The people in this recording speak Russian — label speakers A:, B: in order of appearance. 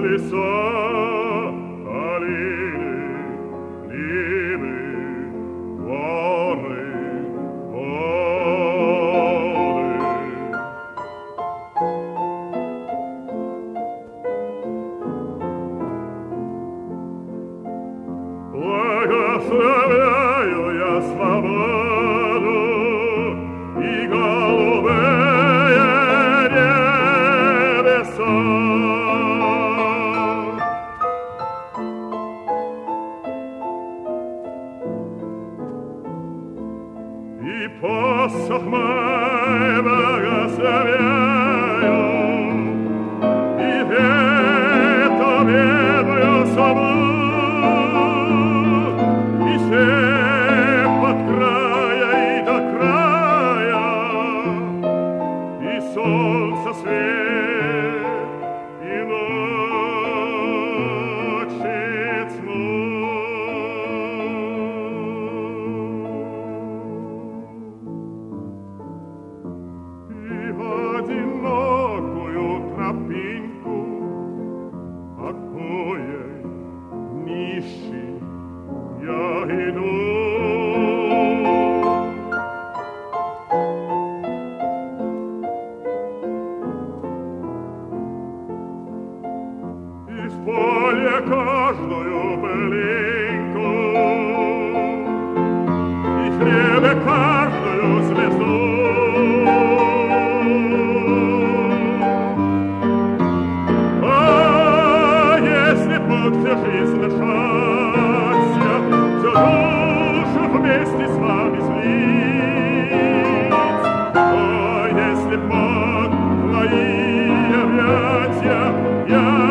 A: леса, долины, нивы, горы, воды. Благословляю я свободу и голубые небеса. И посох мой благословляю, и эту бедную свободу, и всех от края и до края, и солнце свет, и ночи тьму. И одинокую тропинку одной нищий я иду. И в поле каждую пылинку, и в небе каждую звезду. А если под жизнь дышаться, всю душу вместе с вами слить, а если под твои объятия я